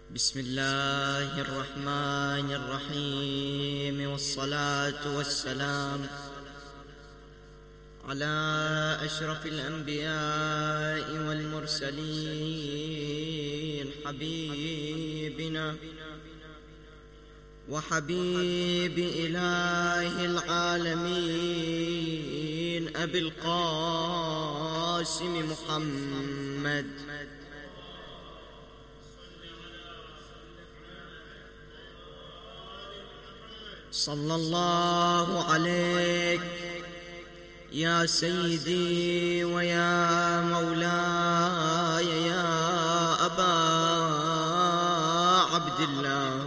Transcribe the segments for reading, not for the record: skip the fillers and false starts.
بسم الله الرحمن الرحيم، والصلاة والسلام على أشرف الأنبياء والمرسلين، حبيبنا وحبيب إله العالمين أبي القاسم محمد صلى الله عليك يا سيدي ويا مولاي يا أبا عبد الله،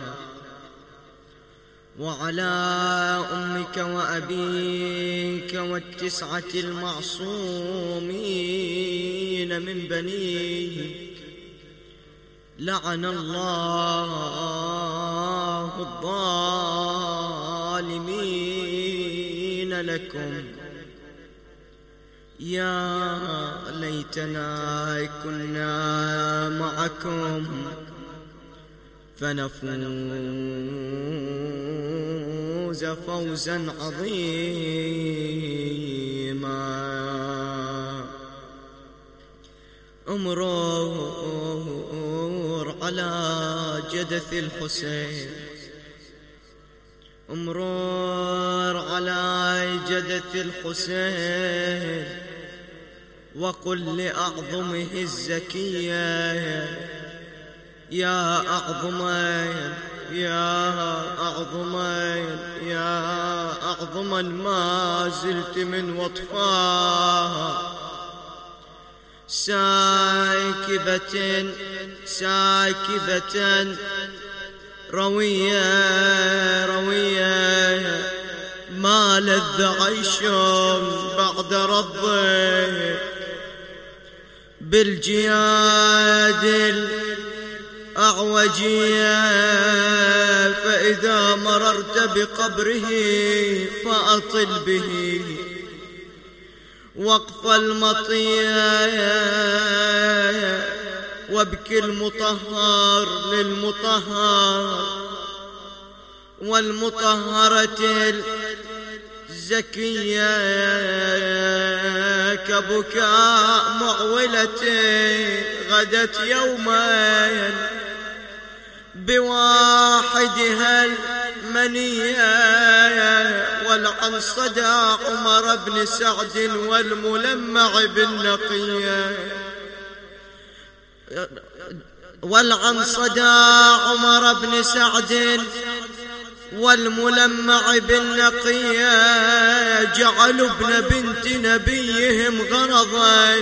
وعلى أمك وأبيك والتسعة المعصومين من بنيك، لعن الله الظالمين لكم. يا ليتنا كنا معكم فنفوز فوزا عظيما. امرر على جدث الحسين، امرر على جدث الحسين، وقل لأعظمه الزكية يا أعظمين يا أعظمين يا أعظما ما زلت من وطفاه، ساكبة ساكبة روية روية، ما لذ عيش بعد ربك بالجياد الأعوجية، فإذا مررت بقبره فأطل به وقف المطية، وابكي المطهر للمطهر والمطهرة الزكية، كبكاء معولة غدت يوما بواحدها المنية، ولعن صدى عمر بن سعد والملمع بالنقية، ولعن صدى عمر بن سعد والملمع بالنقية، جعلوا ابن بنت نبيهم غرضا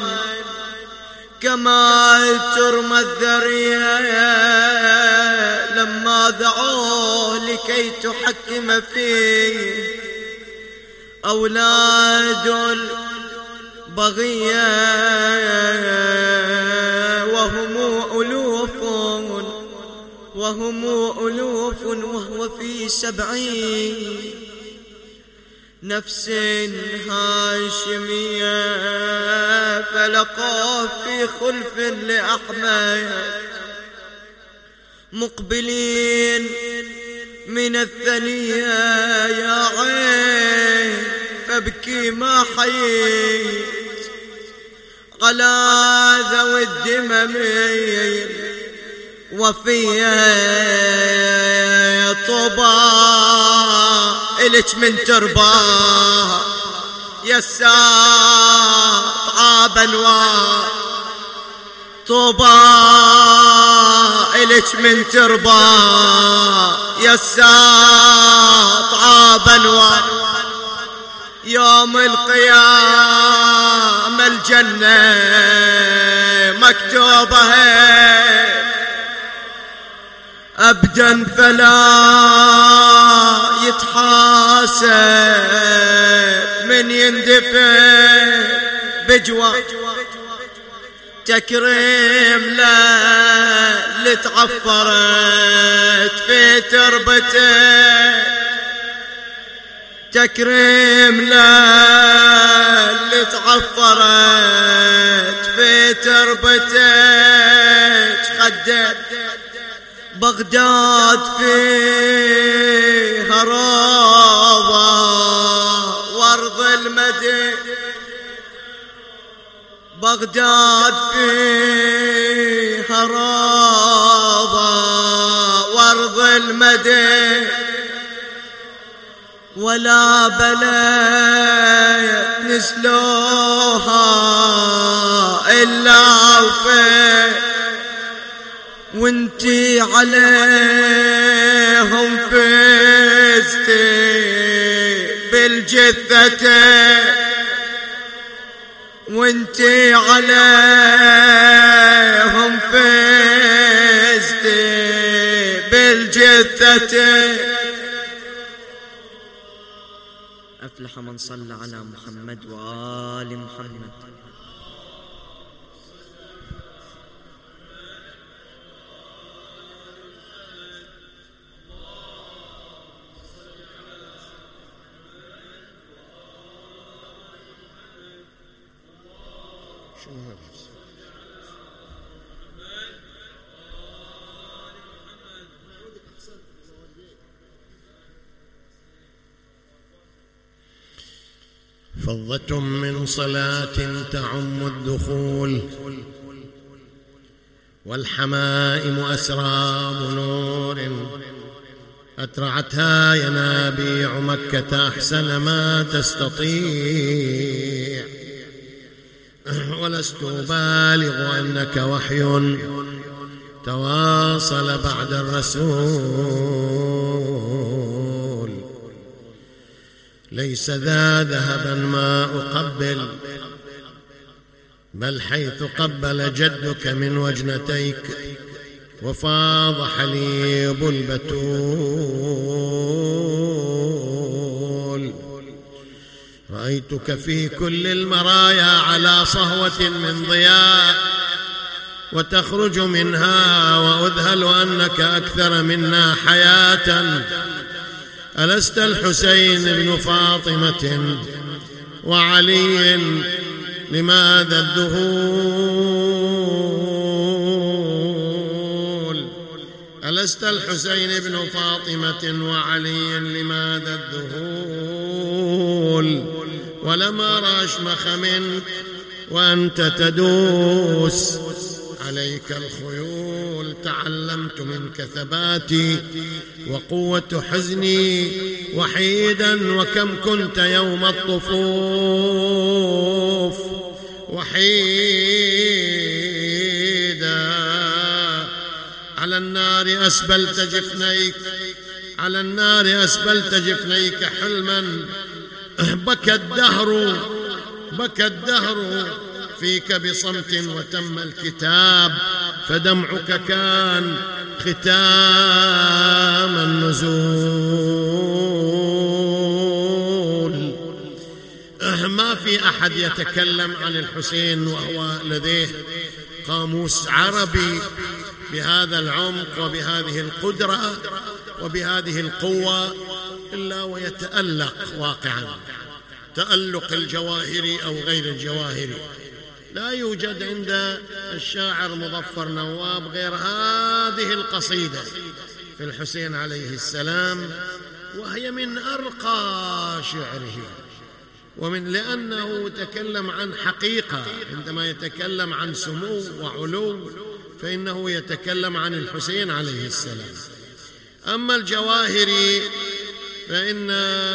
كما ترمى الذرية، لما دعوه لكي تحكم فيه أولاد البغية، وهم ألوف وهو في 70 نفس هاشمية، فلقاه في خلف لأحمد مقبلين من الثنية، يا عين فابكي ما حييت على ذوي الدمم وفيا طوبى إلك من ترباه يا الساط عاب انوار، طوبى إلك من ترباه يا الساط عاب انوار، يوم القيامة الجنة مكتوبة أبدا فلا يتحاسب من يندفن بجوار، تكريم اللي تعفرت في تربته، تكريم اللي تعفرت في تربته، خدت بغداد فيها روضة وارض المدينة، بغداد فيها روضة وارض المدينة، ولا بلد نسلوها إلا وفي، وانتي عليهم فزتي بالجثة، وانتي عليهم فزتي بالجثة. أفلح من صلى على محمد وآل محمد. فضة من صلاة تعم الدخول، والحمائم أسراب نور أترعتها ينابيع مكة أحسن ما تستطيع، ولست بالغ أنك وحي تواصل بعد الرسول، ليس ذا ذهبا ما أقبل، بل حيث قبل جدك من وجنتيك وفاض حليب البتول، رأيتك في كل المرايا على صهوة من ضياء، وتخرج منها وأذهل أنك أكثر منا حياة. ألست الحسين بن فاطمة وعلي؟ لماذا الذهول؟ ألست الحسين بن فاطمة وعلي؟ لماذا الذهول؟ ولم أرى أشمخ منك وأنت تدوس عليك الخيول. تعلمت منك ثباتي وقوة حزني وحيدا، وكم كنت يوم الطفوف وحيدا. على النار أسبلت جفنيك، على النار أسبلت جفنيك حلما، بكى الدهر، بكى الدهر فيك بصمت وتم الكتاب، فدمعك كان ختام النزول. ما في أحد يتكلم عن الحسين وهو لديه قاموس عربي بهذا العمق وبهذه القدرة وبهذه القوة إلا ويتألق واقعا تألق الجواهري أو غير الجواهري. لا يوجد عند الشاعر مظفر نواب غير هذه القصيدة في الحسين عليه السلام، وهي من أرقى شعره، لأنه تكلم عن حقيقة. عندما يتكلم عن سمو وعلو فإنه يتكلم عن الحسين عليه السلام. أما الجواهري فإن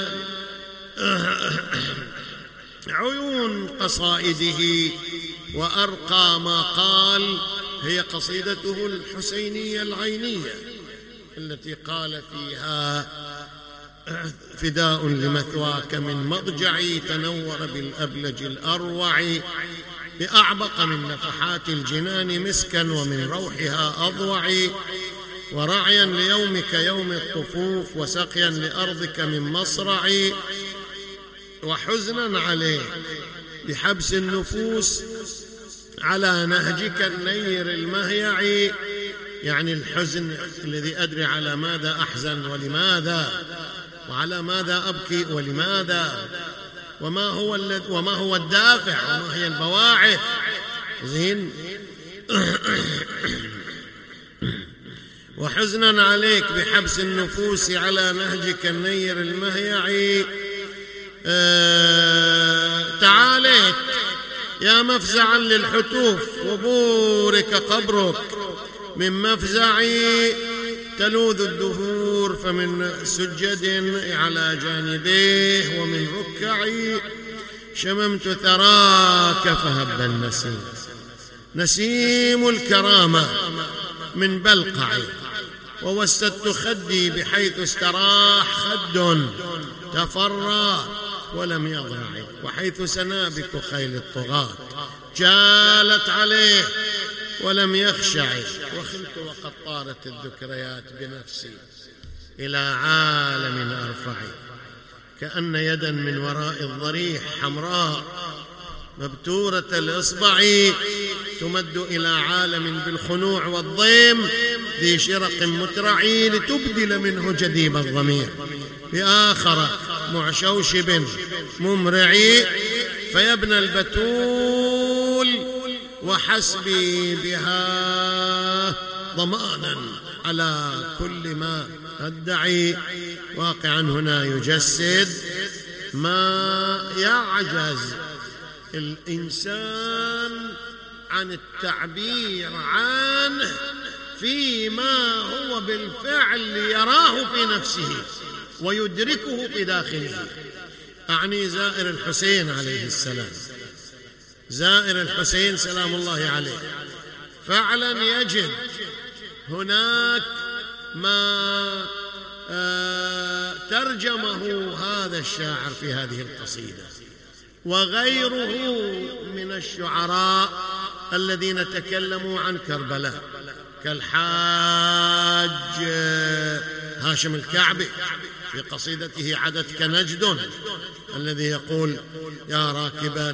عيون قصائده وأرقى ما قال هي قصيدته الحسينية العينية التي قال فيها: فداء لمثواك من مضجعي، تنور بالأبلج الأروع، بأعبق من نفحات الجنان مسكا، ومن روحها أضوع، ورعيا ليومك يوم الطفوف، وسقيا لأرضك من مصرع، وحزنا عليك بحبس النفوس على نهجك النير المهيع. يعني الحزن الذي أدري على ماذا أحزن ولماذا، وعلى ماذا أبكي ولماذا، وما هو الدافع، وما هي البواعث. زين. وحزنا عليك بحبس النفوس على نهجك النير المهيعي، تعاليت يا مفزعا للحتوف وبورك قبرك، من مفزعي تلوذ الدهور، فمن سجد على جانبيه، ومن ركعي شممت ثراك فهب النسيم. نسيم الكرامة من بلقعي، ووسدت خدي بحيث استراح خد تفرى ولم يضرعي، وحيث سنابك خيل الطغاة جالت عليه ولم يخشعي، وخلت وقد طارت الذكريات بنفسي إلى عالم أرفعي، كأن يدا من وراء الضريح حمراء مبتورة الإصبع تمد إلى عالم بالخنوع والضيم ذي شرق مترعي، لتبدل منه جديب الضمير بآخر معشوشب ممرعي، فيبنى البتول وحسبي بها ضمانا على كل ما أدعي. واقعا هنا يجسد ما يعجز الإنسان عن التعبير عنه فيما هو بالفعل يراه في نفسه ويدركه في داخله. أعني زائر الحسين عليه السلام، زائر الحسين سلام الله عليه، فعلا يجد هناك ما ترجمه هذا الشاعر في هذه القصيدة وغيره من الشعراء الذين تكلموا عن كربلاء، كالحاج هاشم الكعبي في قصيدته عدتك نجد، الذي يقول يا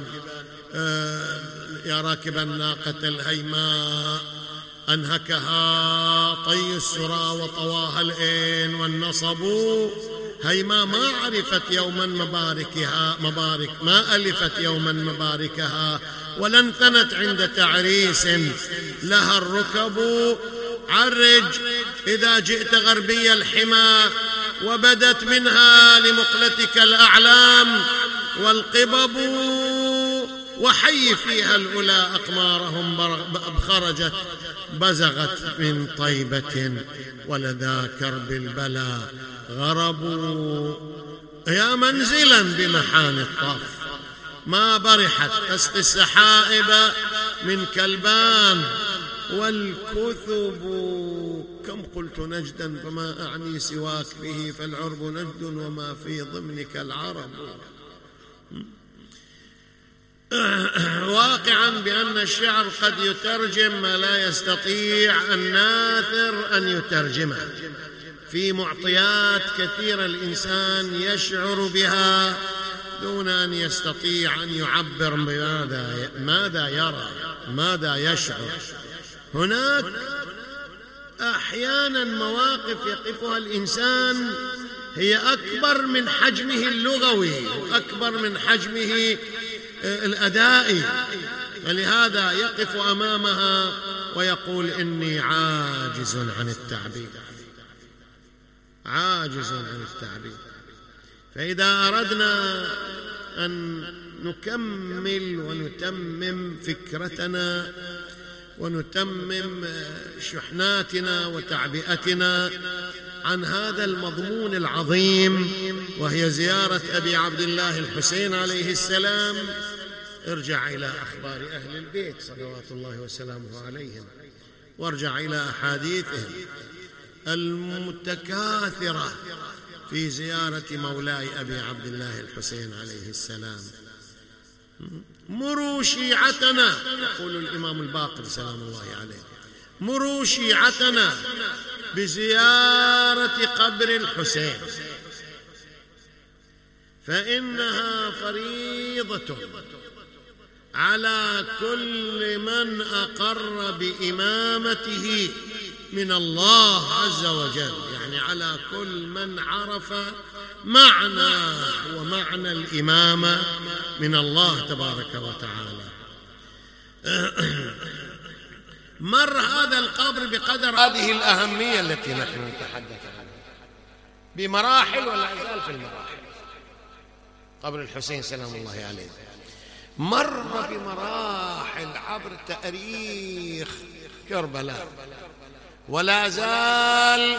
راكبا ناقة الهيماء أنهكها طي السرى وطواها الإن والنصب، هيما ما عرفت يوما مبارك ما ألفت يوما مباركها، ولن ثنت عند تعريس لها الركب، عرج إذا جئت غربي الحمى وبدت منها لمقلتك الأعلام والقبب، وحي فيها الأولى أقمارهم خرجت بزغت من طيبة ولذا كرب البلاء غربوا، يا منزلا بمحان الطاف ما برحت تسقي السحائب من كلبان والكثب، كم قلت نجدا فما أعني سواك به، فالعرب نجد وما في ضمنك العرب. واقعا بأن الشعر قد يترجم ما لا يستطيع الناثر أن يترجمه، في معطيات كثيرة الإنسان يشعر بها دون أن يستطيع أن يعبر ماذا يرى ماذا يشعر. هناك أحيانا مواقف يقفها الإنسان هي أكبر من حجمه اللغوي وأكبر من حجمه الأدائي، فلهذا يقف أمامها ويقول إني عاجز عن التعبير، عاجز عن التعبير. فإذا أردنا أن نكمل ونتمم فكرتنا ونتمم شحناتنا وتعبئتنا عن هذا المضمون العظيم وهي زيارة أبي عبد الله الحسين عليه السلام، ارجع إلى أخبار أهل البيت صلوات الله وسلامه عليهم، وارجع إلى أحاديثهم المتكاثرة في زيارة مولاي أبي عبد الله الحسين عليه السلام. مروا شيعتنا، يقول الإمام الباقر سلام الله عليه، مروا شيعتنا بزيارة قبر الحسين، فإنها فريضة على كل من أقر بإمامته من الله عز وجل، يعني على كل من عرف معنى ومعنى الإمامة من الله تبارك وتعالى. مر هذا القبر بقدر هذه الأهمية التي نحن نتحدث عنها، بمراحل ولا يزال في المراحل. قبر الحسين سلام الله عليه مر بمراحل عبر تاريخ كربلاء، ولا زال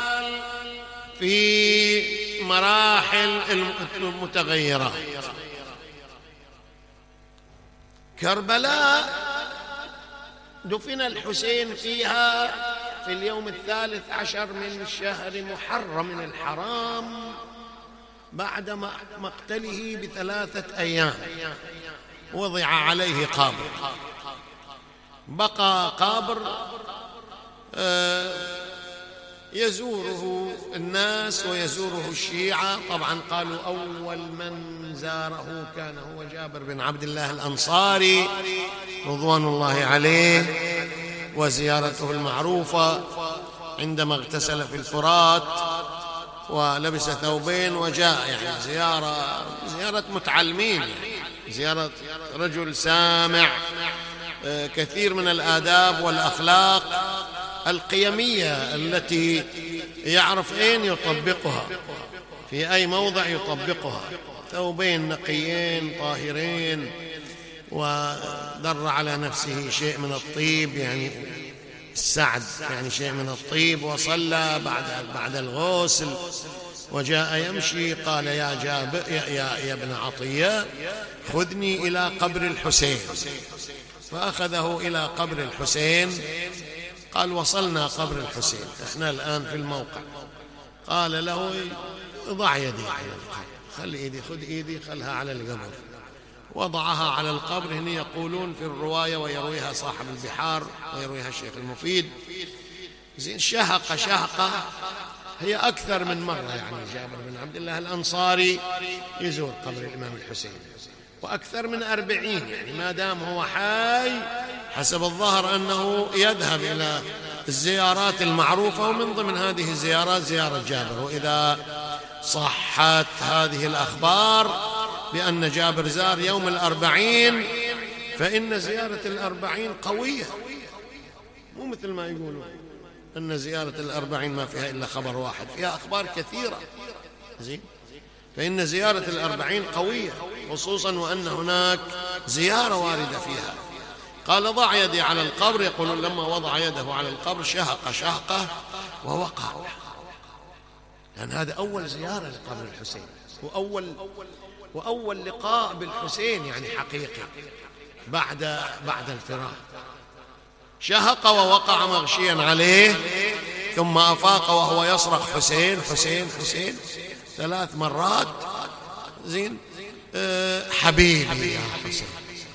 في مراحل المتغيرة. كربلاء دفن الحسين فيها في اليوم 13 من شهر محرم الحرام بعد مقتله ب3 أيام. وضع عليه قابر، بقى قابر يزوره الناس ويزوره الشيعة. طبعا قالوا أول من زاره كان هو جابر بن عبد الله الأنصاري رضوان الله عليه، وزيارته المعروفة عندما اغتسل في الفرات ولبس ثوبين وجاء، يعني زيارة متعلمين، زيارة رجل سامع كثير من الآداب والأخلاق القيمية التي يعرف أين يطبقها، في أي موضع يطبقها. ثوبين نقيين طاهرين، ودر على نفسه شيء من الطيب، يعني السعد، يعني شيء من الطيب، وصلى بعد الغسل وجاء يمشي. قال يا جابر يا ابن عطية خذني إلى قبر الحسين، فأخذه إلى قبر الحسين. قال وصلنا قبر الحسين، احنا الآن في الموقع. قال له ضع يدي على القبر، خل ايدي، خذ ايدي خلها على القبر. وضعها على القبر. هنا يقولون في الرواية ويرويها صاحب البحار ويرويها الشيخ المفيد، زين شهقة هي أكثر من مرة، يعني جابر بن عبد الله الأنصاري يزور قبر الإمام الحسين وأكثر من 40، يعني ما دام هو حي حسب الظاهر أنه يذهب إلى الزيارات المعروفة، ومن ضمن هذه الزيارات زيارة جابر. وإذا صحت هذه الأخبار بأن جابر زار يوم 40 فإن زيارة 40 قوية، مو مثل ما يقولون أن زيارة 40 ما فيها إلا خبر واحد، فيها أخبار كثيرة. زين، فإن زيارة 40 قوية، خصوصا وأن هناك زيارة واردة فيها. قال ضع يدي على القبر. يقولون لما وضع يده على القبر شهقة ووقع، لأن هذا أول زيارة لقبر الحسين وأول لقاء بالحسين، يعني حقيقي بعد الفراق. شهق ووقع مغشيا عليه، ثم أفاق وهو يصرخ حسين حسين حسين 3 مرات. زين، حبيبي يا حسين،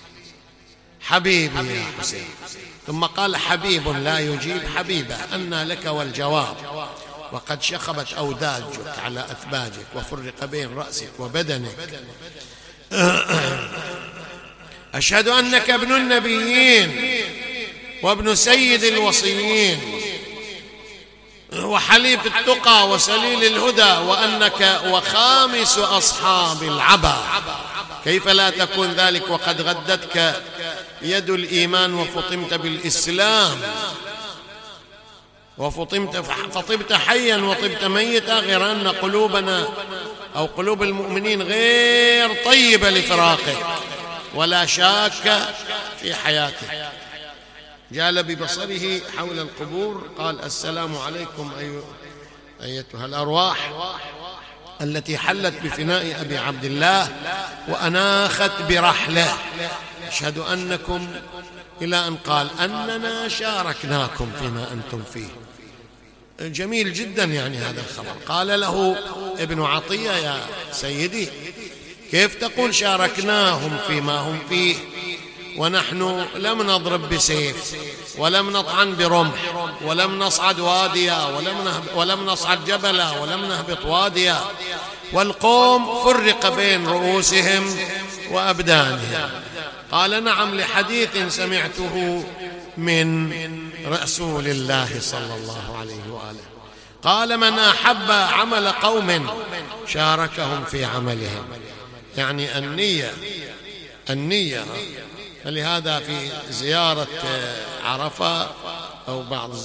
حبيبي يا حسين. ثم قال حبيب لا يجيب حبيبه، أنى لك والجواب، وقد شخبت أوداجك على أثباجك وفرق بين رأسك وبدنك. أشهد أنك ابن النبيين وابن سيد الوصيين وحليف التقى وسليل الهدى، وأنك وخامس أصحاب العبا. كيف لا تكون ذلك وقد غدتك يد الإيمان وفطمت بالإسلام، فطبت حيا وطبت ميتا، غير أن قلوبنا أو قلوب المؤمنين غير طيبة لفراقك ولا شاك في حياتك. جال ببصره حول القبور، قال السلام عليكم أيتها الأرواح التي حلت بفناء أبي عبد الله وأناخت برحله، أشهد أنكم، إلى أن قال أننا شاركناكم فيما أنتم فيه. جميل جدا يعني هذا الخبر. قال له ابن عطية يا سيدي كيف تقول شاركناهم فيما هم فيه ونحن لم نضرب بسيف ولم نطعن برمح ولم نصعد واديا ولم نصعد جبلا ولم نهبط واديا، والقوم فرق بين رؤوسهم وأبدانهم. قال نعم، لحديث سمعته من رسول الله صلى الله عليه وآله. قال من أحب عمل قوم شاركهم في عملهم، يعني النية. فلهذا في زيارة عرفة أو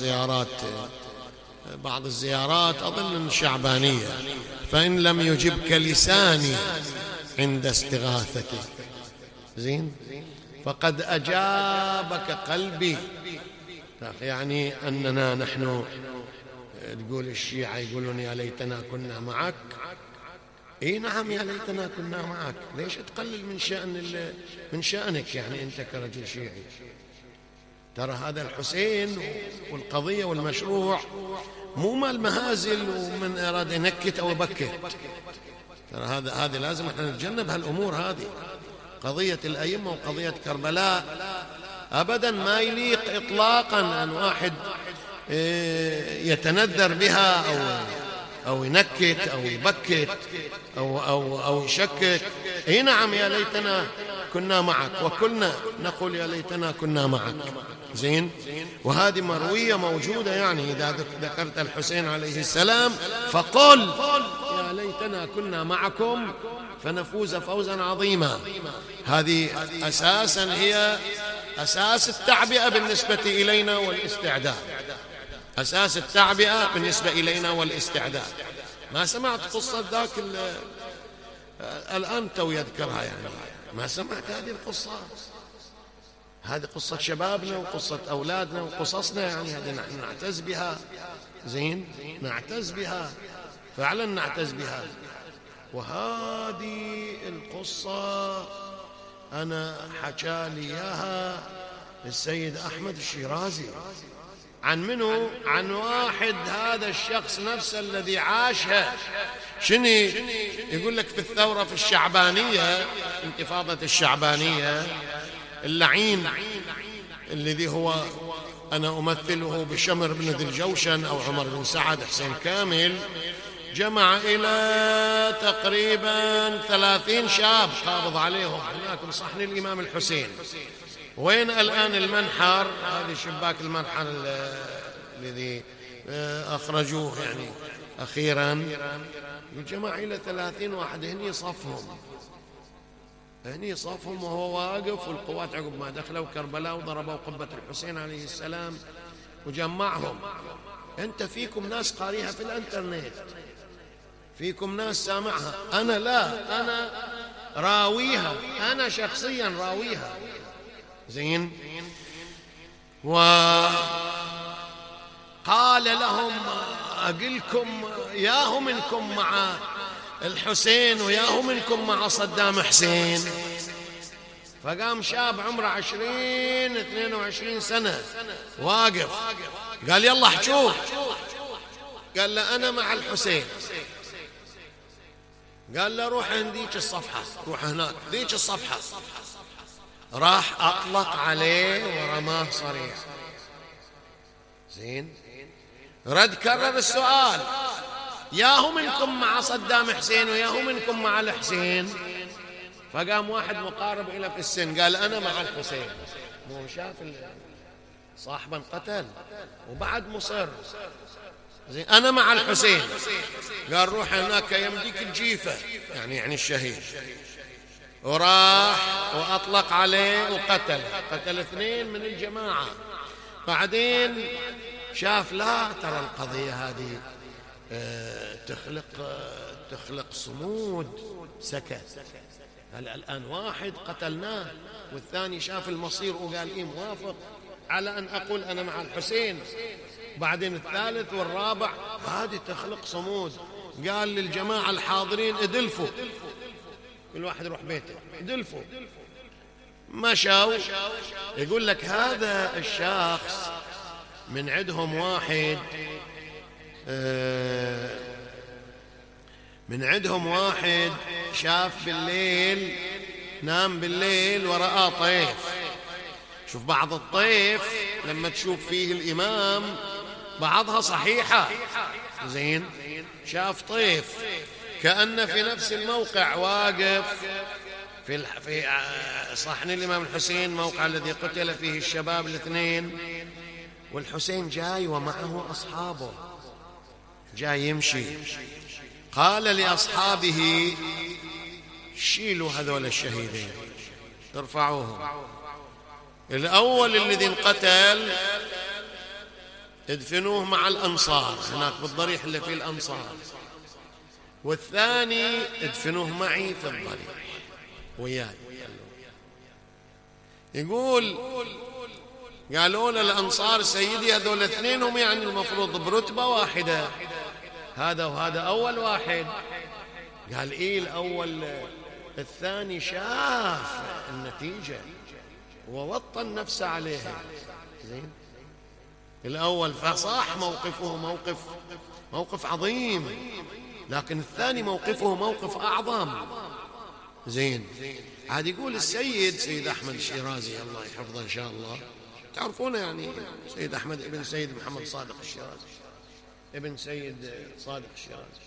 بعض الزيارات أظن شعبانية، فإن لم يجبك لساني عند استغاثتك زين فقد أجابك قلبي. يعني أننا نحن تقول الشيعة يقولون يا ليتنا كنا معك. اي نعم يا ليتنا كنا معك، ليش تقلل من شأنك يعني أنت كرجل شيعي؟ ترى هذا الحسين والقضية والمشروع مو مال مهازل ومن أراد ينكت أو يبكت. ترى هذه لازم احنا نتجنب هالأمور هذه. قضية الأئمة وقضية كربلاء أبدا ما يليق إطلاقا أن واحد يتندر بها أو ينكت أو يبكت أو يشكك. اي نعم يا ليتنا كنا معك، وكلنا نقول يا ليتنا كنا معك زين. وهذه مروية موجودة، يعني إذا ذكرت الحسين عليه السلام فقل يا ليتنا كنا معكم فنفوز فوزا عظيما. هذه أساسا هي أساس التعبئة بالنسبة إلينا والاستعداد، أساس التعبئة بالنسبة إلينا والاستعداد. ما سمعت قصة ذاك الآن تو يذكرها، يعني ما سمعت هذه القصة. هذه قصة شبابنا وقصة أولادنا وقصصنا، يعني هذه نحن نعتز بها زين، نعتز بها فعلا نعتز بها. وهذه القصة أنا حكى لي إياها السيد أحمد الشيرازي. عن منو؟ عن واحد هذا الشخص نفسه الذي عاشها. شنو يقول لك؟ في الثورة في الشعبانية، انتفاضة الشعبانية، اللعين الذي هو أنا أمثله بشمر بن ذي الجوشن أو عمر بن سعد حسين كامل، جمع إلى تقريبا 30 شاب قابض عليهم هناك بصحن الإمام الحسين. وين الآن المنحر؟ هذه شباك المنحر الذي أخرجوه يعني أخيرا، جمع إلى 30 واحد. هني صفهم وهو واقف، والقوات عقب ما دخلوا كربلاء وضربوا قبة الحسين عليه السلام وجمعهم. أنت فيكم ناس قاريها في الانترنت، فيكم ناس سامعها، أنا لا، أنا راويها، أنا شخصيا راويها زين. وقال لهم أقلكم ياهو منكم مع الحسين وياهو منكم مع صدام حسين. فقام شاب عمره 22 سنة واقف، قال يلا احجوا. قال له أنا مع الحسين. قال له روح عند ذيك الصفحة، روح هناك ذيك الصفحة. راح أطلق عليه ورماه صريح زين. رد كرر السؤال، ياهو منكم مع صدام حسين وياهو منكم مع الحسين. فقام واحد مقارب إلى في السن قال أنا مع الحسين. مو شاف صاحبا قتل وبعد مصر زين، أنا مع الحسين. قال روح هناك يمديك الجيفة، يعني الشهيد. وراح وأطلق عليه وقتل 2 من الجماعة. بعدين شاف لا ترى القضية هذه تخلق صمود، سكت. قال الآن واحد قتلناه، والثاني شاف المصير وقال إيه موافق على أن أقول أنا مع الحسين. بعدين الثالث والرابع، هذه تخلق صمود. قال للجماعة الحاضرين ادلفوا، كل واحد يروح بيته، ادلفوا. مشوا. يقول لك هذا الشخص من عندهم واحد شاف بالليل، نام بالليل ورأى طيف. شوف بعض الطيف لما تشوف فيه الإمام بعضها صحيحة زين، شاف طيف كأن في نفس الموقع واقف في صحن الإمام الحسين، موقع الذي قتل فيه الشباب 2، والحسين جاي ومعه أصحابه جاي يمشي. قال لأصحابه شيلوا هذول الشهيدين، ارفعوهم. الأول الذي انقتل ادفنوه مع الأنصار هناك بالضريح اللي فيه الأنصار، والثاني ادفنوه معي في الضريح وياي. يقول قالوا له الأنصار سيدي هذول الاثنين هم يعني المفروض برتبة واحدة، هذا وهذا أول واحد. قال إيه الأول، الثاني شاف النتيجة ووطن نفسه عليها. زين، الأول فصح موقفه موقف عظيم، لكن الثاني موقفه موقف أعظم. زين، عاد يقول سيد أحمد الشيرازي الله يحفظه إن شاء الله، تعرفونه يعني سيد أحمد ابن سيد محمد صادق الشيرازي، ابن سيد صادق الشيرازي.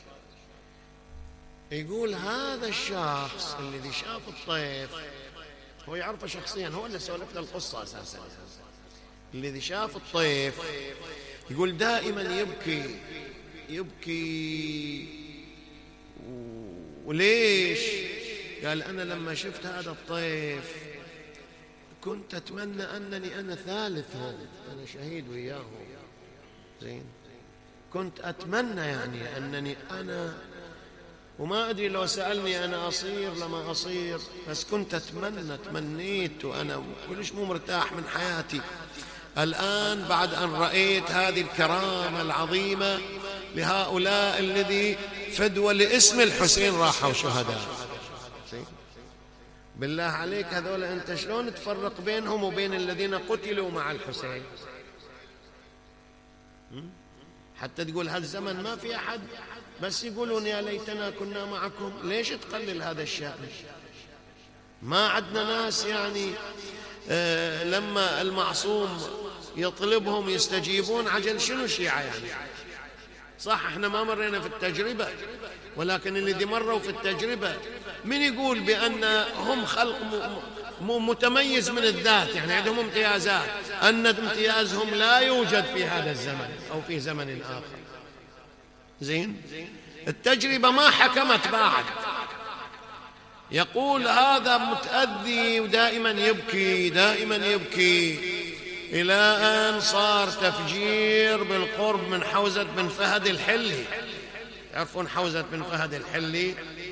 يقول هذا الشخص الذي شاف الطيف هو يعرفه شخصيا، هو اللي سولف له القصة أساسا. الذي شاف الطيف يقول دائما يبكي وليش؟ قال أنا لما شفت هذا الطيف كنت أتمنى أنني أنا ثالثهم، أنا شهيد وياهم. زين، كنت أتمنى يعني أنني أنا، وما أدري لو سألني أنا أصير لما أصير، بس كنت تمنيت وأنا كلش مو مرتاح من حياتي. الآن بعد أن رأيت هذه الكرامة العظيمة لهؤلاء الذي فدوى لاسم الحسين راحوا شهداء. بالله عليك هذول أنت شلون تفرق بينهم وبين الذين قتلوا مع الحسين؟ حتى تقول هالزمن ما في أحد بس يقولون يا ليتنا كنا معكم. ليش تقلل هذا الشأن؟ ما عندنا ناس يعني لما المعصوم يطلبهم يستجيبون؟ عجل شنو شيعة يعني؟ صح احنا ما مرينا في التجربة، ولكن الذي مروا في التجربة من يقول بأن هم خلق متميز من الذات، يعني عندهم امتيازات، أن امتيازهم لا يوجد في هذا الزمن أو في زمن آخر. زين، التجربة ما حكمت بعد. يقول هذا متأذي ودائما يبكي إلى أن صار تفجير بالقرب من حوزة بن فهد الحلي. تعرفون حوزة بن فهد الحلي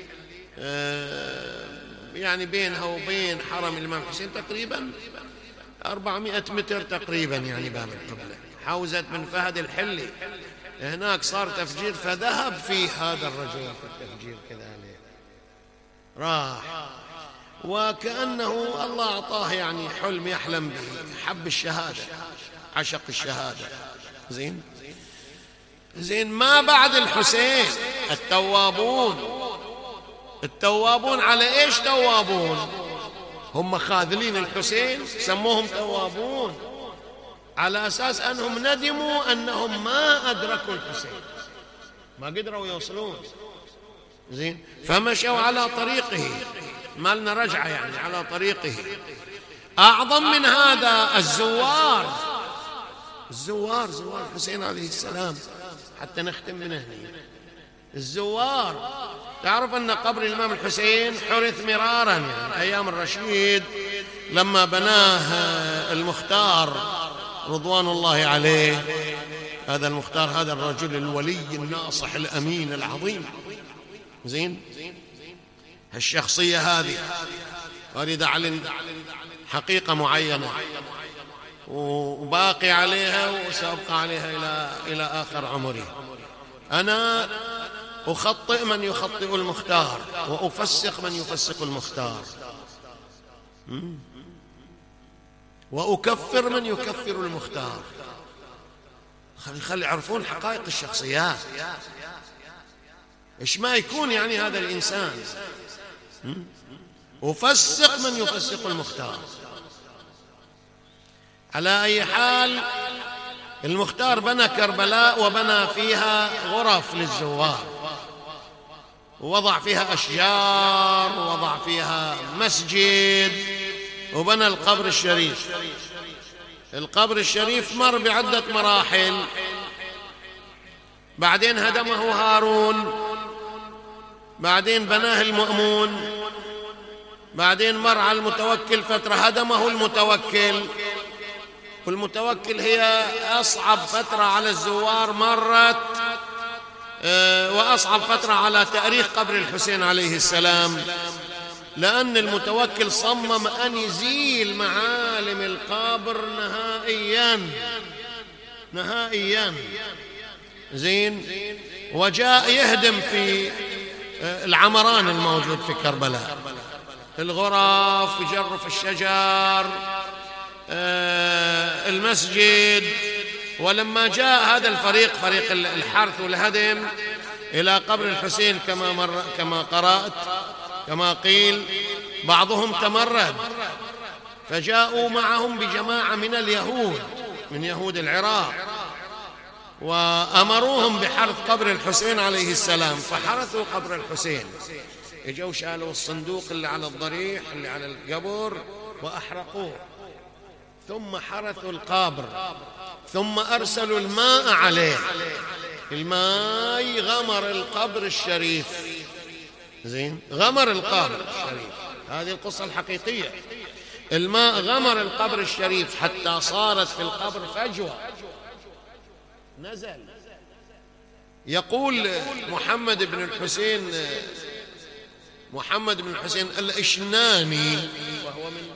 يعني بينها وبين حرم الإمام حسين تقريبا 400 متر تقريبا، يعني باب القبلة. حوزة بن فهد الحلي هناك صار تفجير، فذهب فيه هذا الرجل في التفجير كذلك، راح وكأنه الله أعطاه يعني حلم يحلم به، حب الشهادة، عشق الشهادة. زين ما بعد الحسين التوابون على ايش توابون؟ هم خاذلين الحسين سموهم توابون على أساس أنهم ندموا أنهم ما أدركوا الحسين، ما قدروا يوصلون. زين، فمشوا على طريقه، ما لنا رجعة يعني، على طريقه. أعظم من هذا الزوار الحسين عليه السلام، حتى نختم من هنا. الزوار، تعرف أن قبر الإمام الحسين حرث مرارا يعني أيام الرشيد لما بناه المختار رضوان الله عليه. هذا المختار هذا الرجل الولي الناصح الأمين العظيم. زين، هالشخصية هذه أريد أعلن حقيقة معينة وباقي عليها وسأبقى عليها إلى آخر عمري. أنا أخطئ من يخطئ المختار وأفسق من يفسق المختار، وأكفر من يكفر المختار. خلي يعرفون حقائق الشخصيات، إيش ما يكون يعني هذا الإنسان. أفسق من يفسق المختار. على أي حال، المختار بنى كربلاء وبنى فيها غرف للزوار، ووضع فيها أشجار ووضع فيها مسجد وبنى القبر الشريف. القبر الشريف مر بعدة مراحل، بعدين هدمه هارون، بعدين بناه المأمون، بعدين مر على المتوكل فترة هدمه المتوكل، والمتوكل هي أصعب فترة على الزوار مرت، وأصعب فترة على تأريخ قبر الحسين عليه السلام، لأن المتوكل صمم أن يزيل معالم القبر نهائيا زين، وجاء يهدم في العمران الموجود في كربلاء، الغرف وجرف الشجر، المسجد. ولما جاء هذا الفريق، فريق الحرث والهدم، إلى قبر الحسين كما قرأت كما قيل، بعضهم تمرد، فجاءوا معهم بجماعة من اليهود، من يهود العراق، وأمروهم بحرث قبر الحسين عليه السلام، فحرثوا قبر الحسين. اجوا شالوا الصندوق اللي على الضريح اللي على القبر وأحرقوه، ثم حرثوا القبر، ثم أرسلوا الماء عليه، الماء غمر القبر الشريف، زين، غمر القبر الشريف، هذه القصة الحقيقية. الماء غمر القبر الشريف حتى صارت في القبر فجوة نزل. يقول محمد بن الحسين الإشناني، وهو من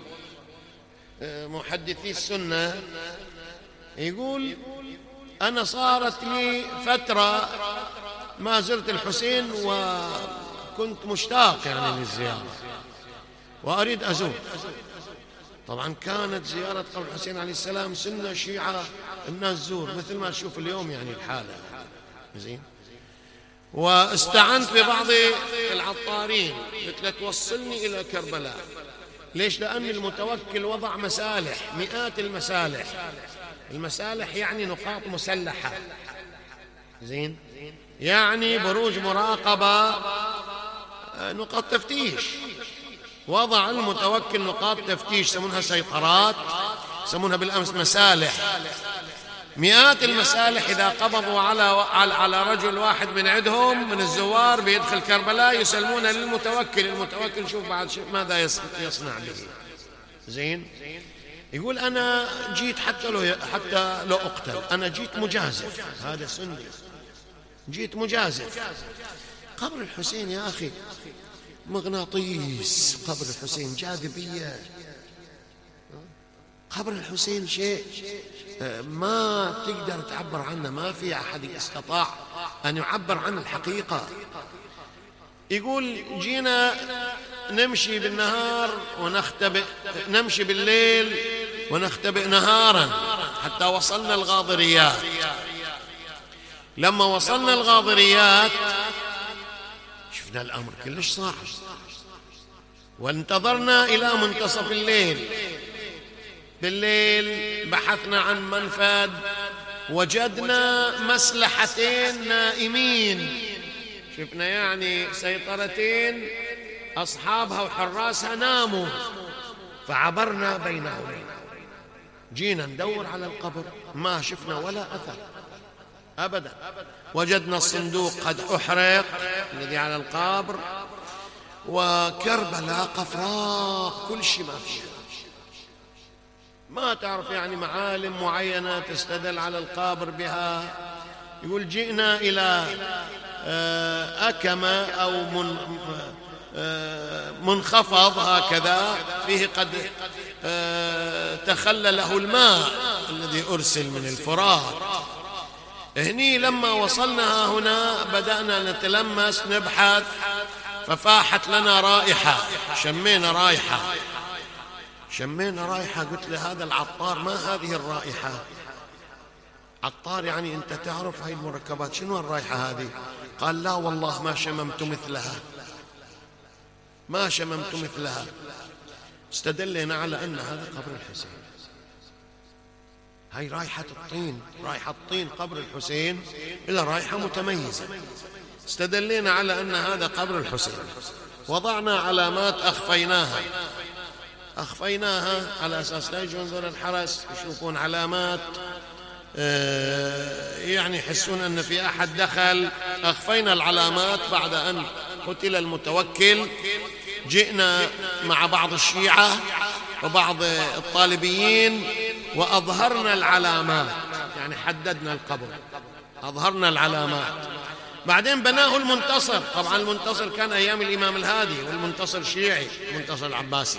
محدثي السنة، يقول أنا صارت لي فترة ما زرت الحسين وكنت مشتاق يعني للزيارة وأريد أزور. طبعا كانت زيارة قبر الحسين عليه السلام سنة شيعة الناس زور، مثل ما تشوف اليوم يعني الحالة، زين. واستعنت ببعض العطارين، قلت له توصلني إلى كربلاء. ليش؟ لأن المتوكل وضع مسالح، مئات المسالح يعني نقاط مسلحة، زين، يعني بروج مراقبة، نقاط تفتيش. وضع المتوكل نقاط تفتيش، يسمونها سيطرات، يسمونها بالأمس مسالح. مئات المسالح إذا قبضوا على رجل واحد من عندهم من الزوار بيدخل كربلاء يسلمونه للمتوكل. المتوكل شوف بعد ماذا يصنع به، زين. يقول أنا جيت حتى لو أقتل، أنا جيت مجازف، هذا سني، جيت مجازف. قبر الحسين يا أخي مغناطيس، قبر الحسين جاذبية، قبر الحسين شيء ما تقدر تعبر عنه، ما في أحد استطاع أن يعبر عن الحقيقة. يقول جينا نمشي بالنهار ونختبئ، نمشي بالليل ونختبئ نهارا حتى وصلنا الغاضريات. لما وصلنا الغاضريات شفنا الأمر كلش صعب، وانتظرنا إلى منتصف الليل. بالليل بحثنا عن منفذ، وجدنا مسلحتين نائمين، شفنا يعني سيطرتين أصحابها وحراسها ناموا، فعبرنا بينهم. جينا ندور على القبر ما شفنا ولا أثر أبدا. وجدنا الصندوق قد أحرق الذي على القبر، وكربلاء قفراء كل شيء ما فيها، ما تعرف يعني معالم معينة تستدل على القبر بها. يقول جئنا إلى أكمة أو منخفض هكذا فيه قد تخلله الماء الذي أرسل من الفرات. هني لما وصلنا هنا بدأنا نتلمس نبحث، ففاحت لنا رائحة، شمينا رائحة. قلت له هذا العطار ما هذه الرائحة؟ عطار يعني أنت تعرف هاي المركبات، شنو الرائحة هذه؟ قال لا والله ما شممت مثلها. استدلنا على أن هذا قبر الحسين. هاي رائحة الطين قبر الحسين إلى رائحة متميزة. استدلنا على أن هذا قبر الحسين. وضعنا علامات أخفيناها على أساس لا يجون ذول الحرس يشوفون علامات يعني يحسون أن في أحد دخل. أخفينا العلامات. بعد أن قتل المتوكل جئنا مع بعض الشيعة وبعض الطالبيين وأظهرنا العلامات، يعني حددنا القبر، أظهرنا العلامات. بعدين بناه المنتصر. طبعا المنتصر كان أيام الإمام الهادي، والمنتصر شيعي، المنتصر العباسي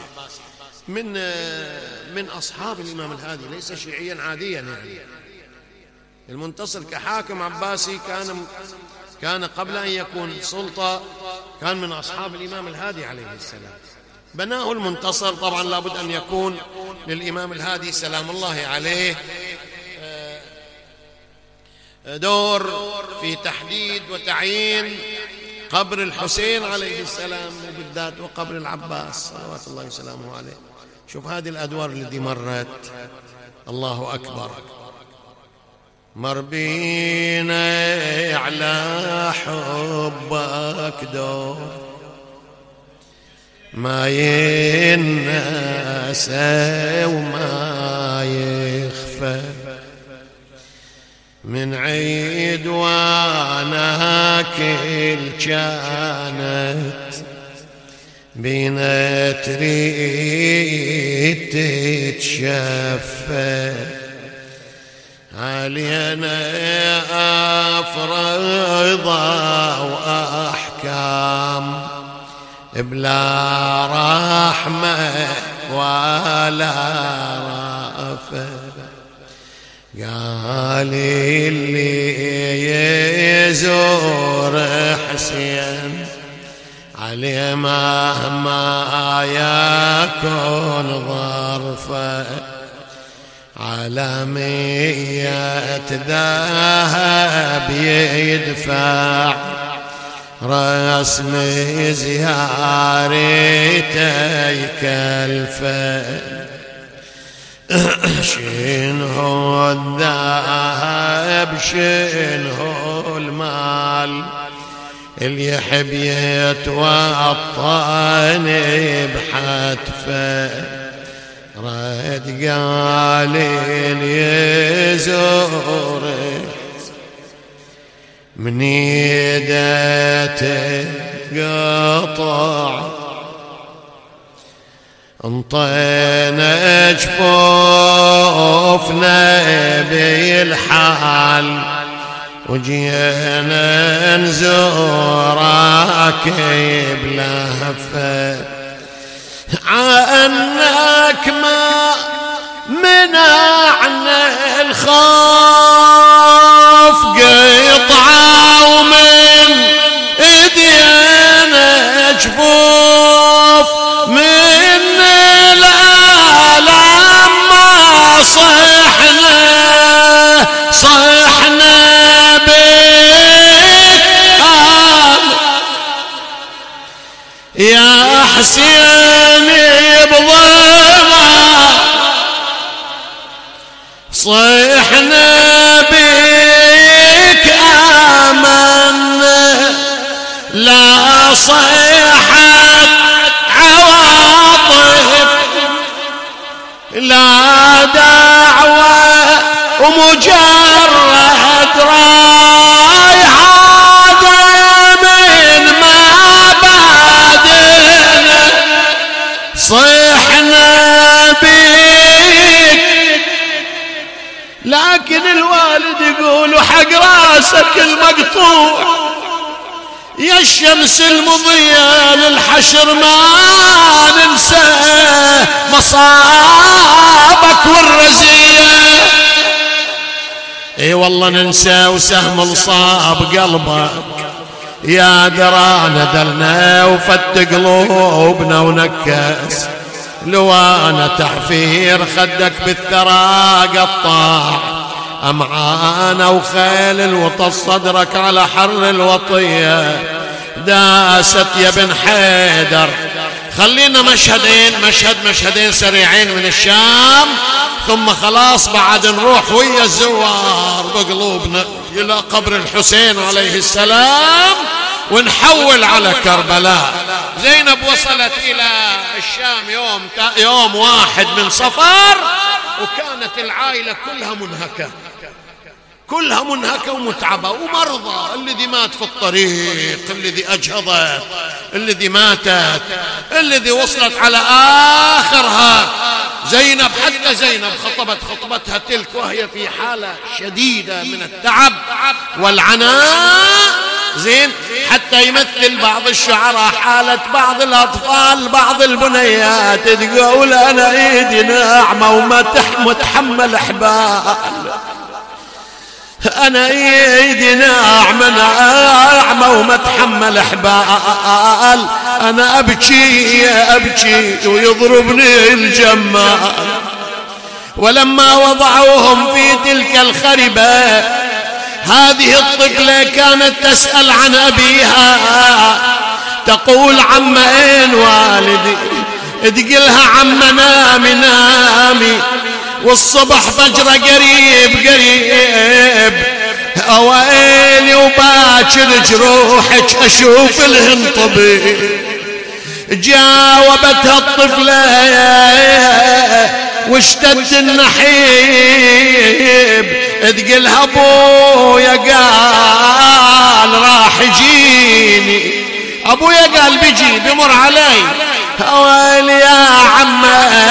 من أصحاب الإمام الهادي، ليس شيعيا عاديا. يعني المنتصر كحاكم عباسي كان قبل أن يكون سلطة، كان من أصحاب الإمام الهادي عليه السلام. بناه المنتصر. طبعا لابد أن يكون للإمام الهادي سلام الله عليه دور في تحديد وتعيين قبر الحسين عليه السلام بالذات، وقبر العباس صلوات الله وسلامه عليه. شوف هذه الأدوار التي مرت، الله أكبر. مر بينا على حبك دور ما ينسى وما يخفى، من عيد وانا كل كانت بينا تريد تتشفى، علينا أفرضها وأحكام بلا رحمة ولا رأفة. قال اللي يزور حسين عليه مهما يكون ظرفه، على 100 ذهب يدفع، رسم زيارته يكلفه. شنو الذهب شنو المال، اللي يحب يتوطن بحتفه، رد قال يزور من يدته قطع، انطينا جفوفنا بالحال، وجينا نزورك بلهفة، عنك ما منعنا الخوف قطعة، ومن ايدينا جفوف، من الآلام ما صحنا بك يا حسين بضمع، صحنا بك آمنا، لا صيحت عواطف لا دعوة ومجرد راي، هذا من مبادئنا، صحنا بك. لكن الوالد يقول حق راسك المقطوع، يا الشمس المضية للحشر ما ننسى مصابك والرزية. اي والله ننسى وسهم انصاب قلبك، يا درى ندلنا وفت قلوبنا ونكس، لو انا تحفير خدك بالثرى قطع، أمعانا وخيل الوطى صدرك على حر الوطية داست يا بن حيدر. خلينا مشهدين سريعين من الشام، ثم خلاص بعد نروح ويا الزوار بقلوبنا إلى قبر الحسين عليه السلام، ونحول على كربلاء. زينب وصلت إلى الشام يوم 1 من صفر، وكانت العائلة كلها منهكة ومتعبة ومرضى، الذي مات في الطريق، الذي أجهضت، الذي ماتت، الذي وصلت على آخرها زينب، حتى زينب خطبت خطبتها تلك وهي في حالة شديدة من التعب والعناء. زين، حتى يمثل بعض الشعراء حالة بعض الأطفال، بعض البنيات تقول أنا إيدي ناعمة وما متحمل حبال، أنا إيدي ناعمة وما تحمل حبال، أنا أبكي أبكي ويضربني الجمال. ولما وضعوهم في تلك الخربة هذه الطفلة كانت تسأل عن أبيها، تقول عم أين والدي؟ تقلها عم نامي نامي، والصبح فجرة قريب قريب، أويلي وباكر جروحك أشوف الهنطبي. جاوبتها الطفلة واشتد النحيب، تقلها ابويا قال راح يجيني، ابويا قال بيجي بمر علي. اويلي يا عم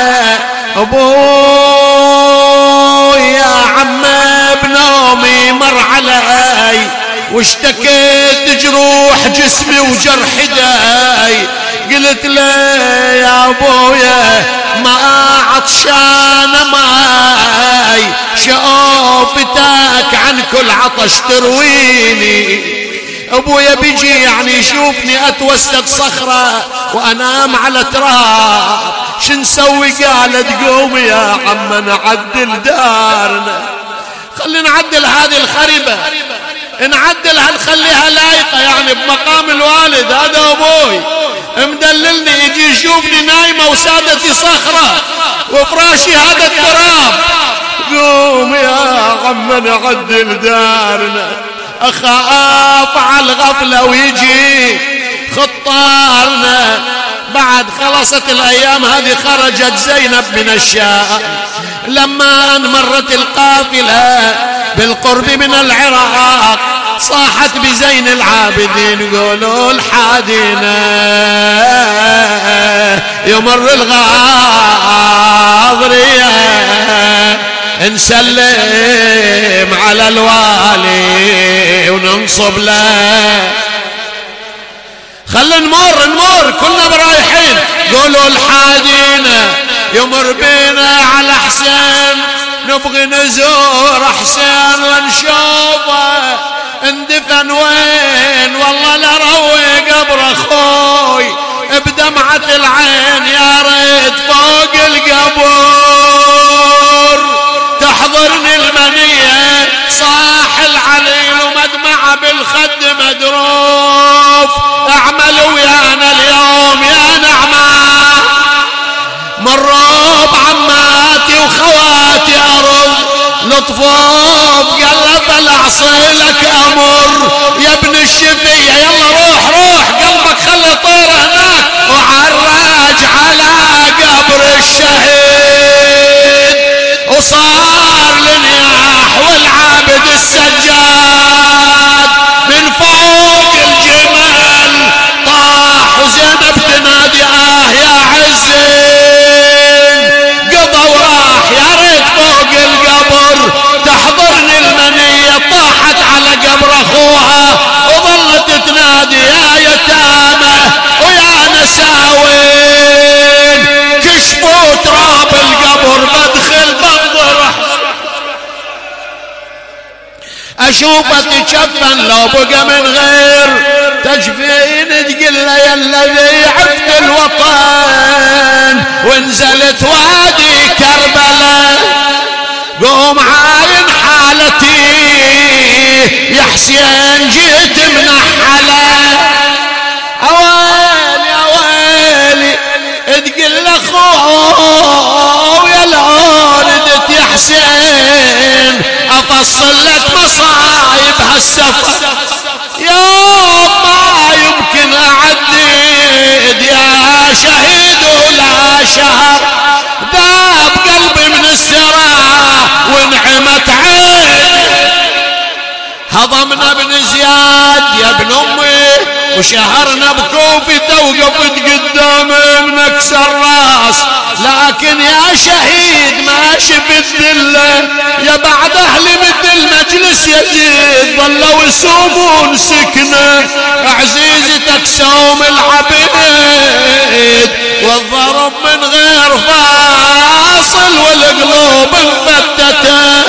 ابويا يا عم بنومي مر علي، واشتكيت جروح جسمي وجرح داي. قلت له يا ابويا ما عطشان ماي، شوفتك عن كل عطش ترويني. ابويا بيجي يعني يشوفني اتوسد صخرة وانام على تراب، شو نسوي؟ قالت قوم يا عم نعدل دارنا، خلينا نعدل هذه الخربة، نعدلها نخليها لايقة يعني بمقام الوالد. هذا ابوي مدللني يجي يشوفني نايمة وسادتي صخرة وفراشي هذا التراب. قوم يا عم نعدل دارنا، اخاف على الغفلة ويجي خطارنا. بعد خلصت الايام هذه خرجت زينب من الشام. لما ان مرت القافلة بالقرب من العراق صاحت بزين العابدين، قولوا الحادينا يمر الغاضرية، نسلم على الوالي وننصب له. خلنا نمر كلنا برايحين، قولوا الحادينا يمر بينا على حسين، نبغي نزور حسين ونشوفه اندفن وين، والله لروي قبر اخوي بدمعة العين، يا ريت فوق القبور تحضرني المنية، صاح العليل ومدمعة بالخد مدروف، اعمل ويانا اليوم يا نعمة، مروا بعماتي وخواتي ارض لطفوف، قال فلعصيلك امر يا ابن الشفية، يلا روح قلبك خلي طير هناك، وعرج على قبر الشهيد، وصار لنياح والعابد السجاد من فوق الجمل طاح، وزينب تنادي يا عزين قضى وراح، يا ريت فوق القبر تحضرني المنية، طاحت على قبر اخوها وظلت تنادي يا يتامى ويا نساوين، كشفوا تراب القبر بدخل بنظر اشوفه تشفن لو بقى من غير تجفين، تقل يا الذي عفت الوطن ونزلت وادي كربلاء، قوم عاين حالتي يا حسين جيت منحلة، اويلي اويلي تقل اخويا العولدت يا حسين، افصل لك مصايب هالسفر، يوم ما يمكن اعدد يا شهيد ولا شهر، ذاب قلبي من السراء وانعمت عين، هضمنا ابن زياد يا ابن امي وشهرنا بكوفي توقفت قدامي منكسر راس، لكن يا شهيد ما شفت دله، يا بعد اهل مثل مجلس يزيد ظلوا يسومون سكنه، عزيزتك سوم العبيد والضرب من غير فاصل والقلوب مفتته.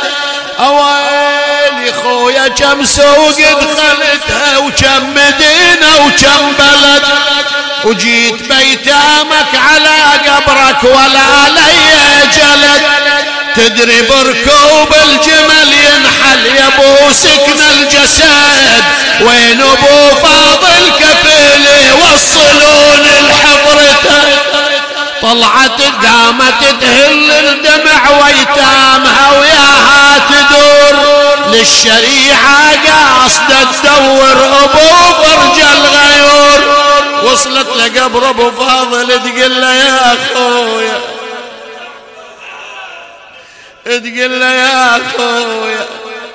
اويلي خويا كم سوق دخلتها وكم مدينه وكم بلد، وجيت بيتامك على قبرك ولا لي جلد، تدري بركوب الجمل ينحل يا ابو سكن الجسد، وين ابو فاضل كفيل يوصلون الحضرته، طلعت قامت تهل الدمع ويتامها وياها تدور، للشريعة قاصدة تدور ابو فرج الغيور، وصلت لقبر ابو فاضل تقول له يا اخويا، تقول له يا اخويا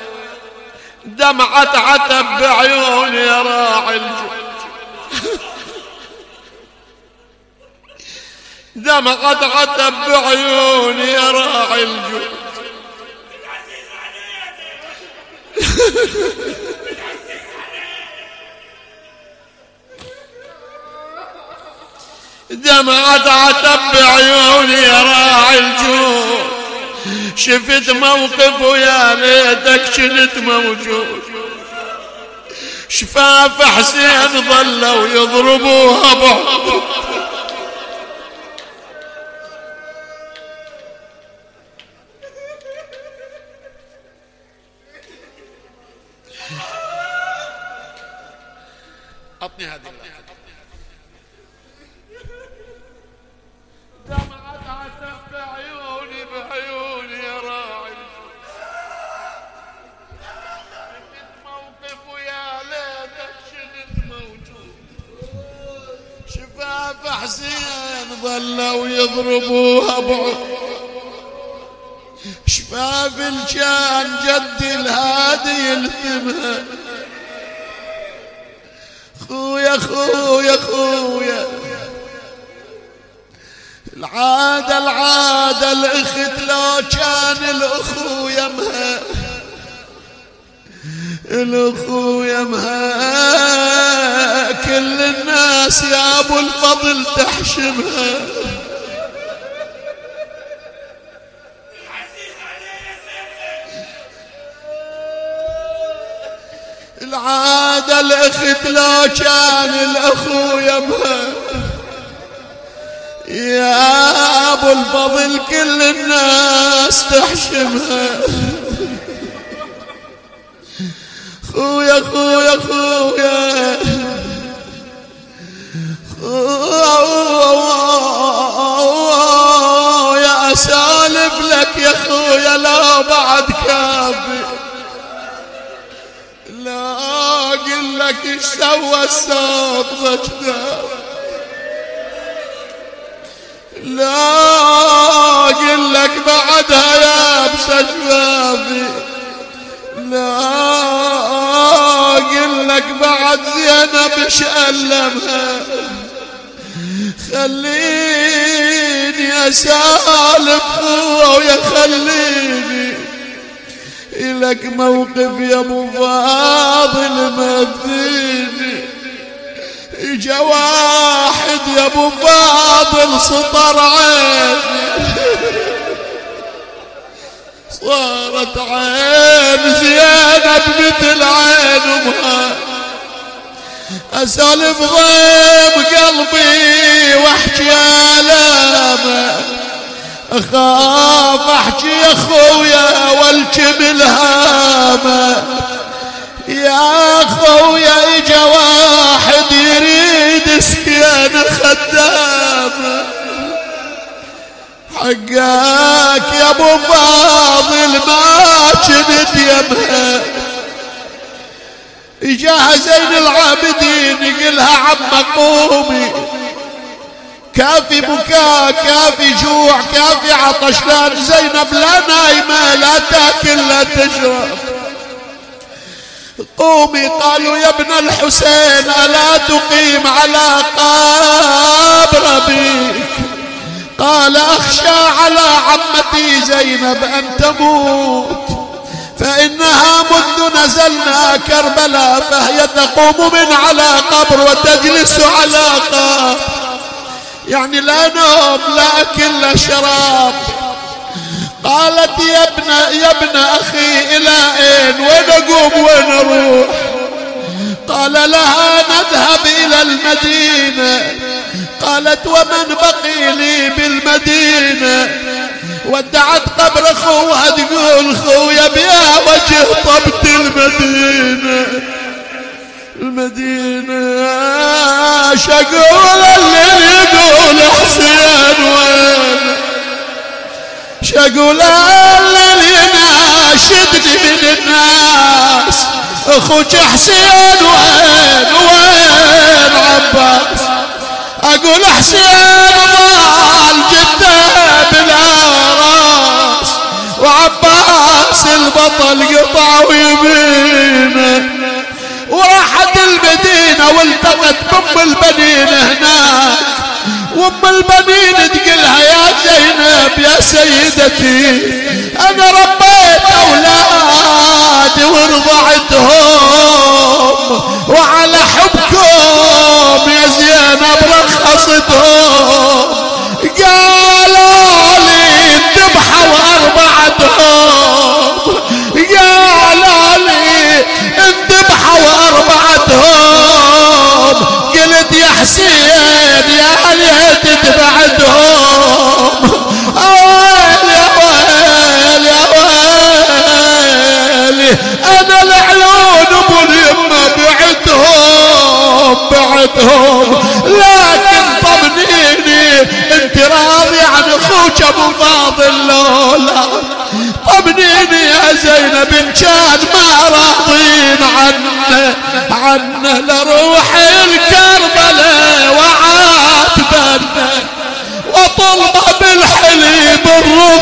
دمعت عتب بعيوني يا راعي الجود، دمعت عتب بعيوني يا راعي الجود، دمعت عتب بعيوني يا راعي الجود، شفت موقف ويا ليتك كنت موجود، شفاف حسين ظلوا يضربوها بعض، أعطني هذه دمعت عتب بعيوني بعيوني يا راعي، شفت موقف ويا ليتك كنت موجود، شفاف حسين ظلوا يضربوها بعض، شفاف الجان جدي الهادي يلتمها، خويا خويا خويا العادة الاخت لو كان الاخو يمها، الاخو يمها كل الناس يا ابو الفضل تحشمها، العادة الاخت لو كان الاخو يمها، يا ابو الفضل كل الناس تحشمها، خويا خويا خويا خويا اسالف لك يا خويا لا بعد كافي، لا اقول لك ايش سوى الصوت مجدار، لا اقول لك بعدها يا بسجفافي، لا اقول لك بعد زينب ايش ألمها، خليني اسالف ويا خليني إلك موقف يا ابو فاضل مثيني، اجا واحد يا ابو فاضل سطر عيني، صارت عين زينب مثل عين امها، اسالف ضيم قلبي واحكي الامه، اخاف احكي يا خويا والكم الهامه، يا خويا اجا واحد يريد سكين خدامه، حقك يا ابو فاضل ما كنت يمها، اجاها زين العابدين يقلها عم قومي، كافي بكاء كافي جوع كافي عطش، لان زينب لا نايمه لا تاكل لا تشرب، قومي. قالوا يا ابن الحسين ألا تقيم على قبر أبيك؟ قال أخشى على عمتي زينب أن تموت، فإنها منذ نزلنا كربلاء فهي تقوم من على قبر وتجلس على قبر، يعني لا نوم لا أكل لا شراب. قالت يا ابن أخي إلى أين؟ وين أقوم وين أروح؟ قال لها نذهب إلى المدينة. قالت ومن بقي لي بالمدينة؟ ودعت قبر أخوها تقول خويا بيا وجه طبت المدينة شقول اللي يقول حسين وين؟ شقول اللي يناشدني من الناس اخوك حسين وين عباس؟ اقول حسين ضال جده بلا راس، وعباس البطل قطع ويمينه. وراحت المدينة والتقت بأم البنين هناك، وام البنين تقلها يا زينب يا سيدتي انا ربيت اولادي ورضعتهم، وعلى حبكم يا زينب رخصتهم. قالوا لي انذبحوا واربعتهم، قالوا لي انذبحوا واربعتهم. قلت يا حسين يا ليت تبعتهم. اويل يا ويل يا ويلي انا العيون ابو اليمه بعتهم، لكن طمنيني انت راضي عن اخوك ابو فاضل لولا؟ طمنيني يا زينب ان كان ما راضين عنه لروح الكربلاء وعاتبنا وطلب بالحليب الروح